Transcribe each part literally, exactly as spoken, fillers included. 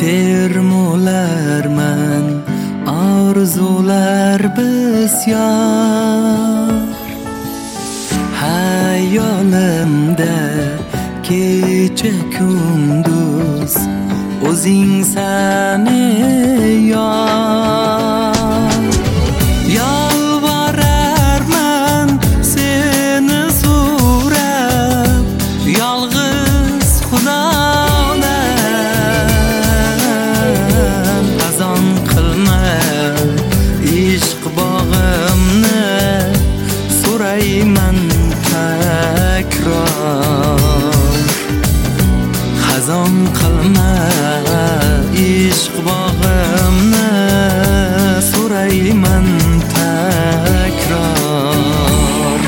termolarman, orzular bisyor. Hayolimda kecha kunduz o'zing sani yor. Yolvorarman seni so'rab, yolg'iz Xudodan. Qazon qilma ishq bog'imni, so'rayman takror. Qazon qilma ishq bog'imni, so'rayman takror.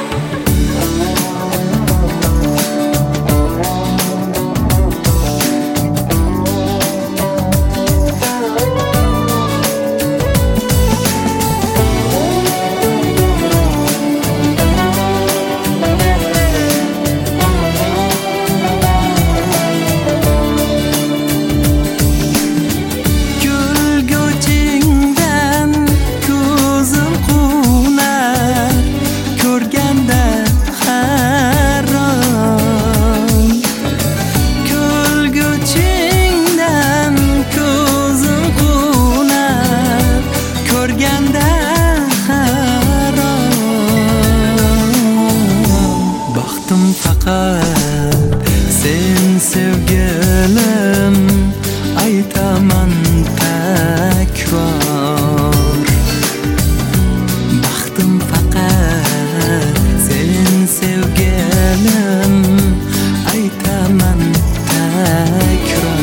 Faqat sen sevgilim, aytaman takror. Baxtim faqat sen sevgilim, aytaman takror.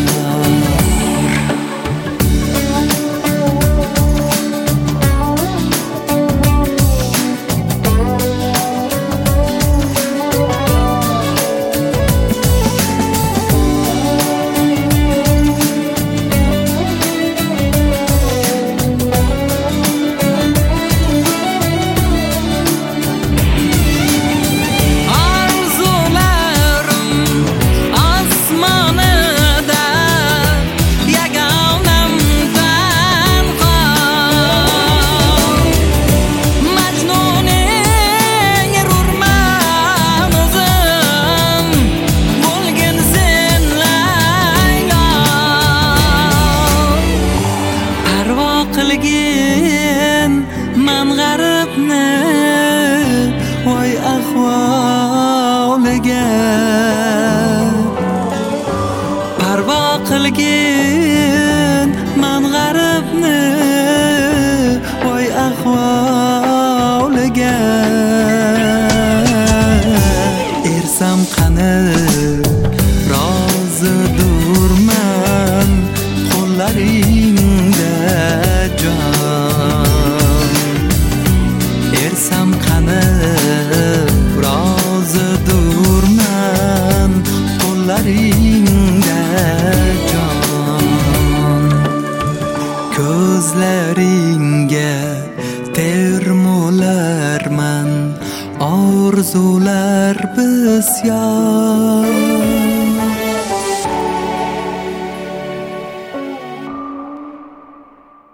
Qilgin man g'aribni, voy ahvoliga. Parvo qilgin man g'aribni, voy ahvoliga. Ersam qani rozidurman qo'llaringda jon. Ersam qani rozidurman qo'llaringda jon. Ko'zlaringga termolarman, orzular bisyor.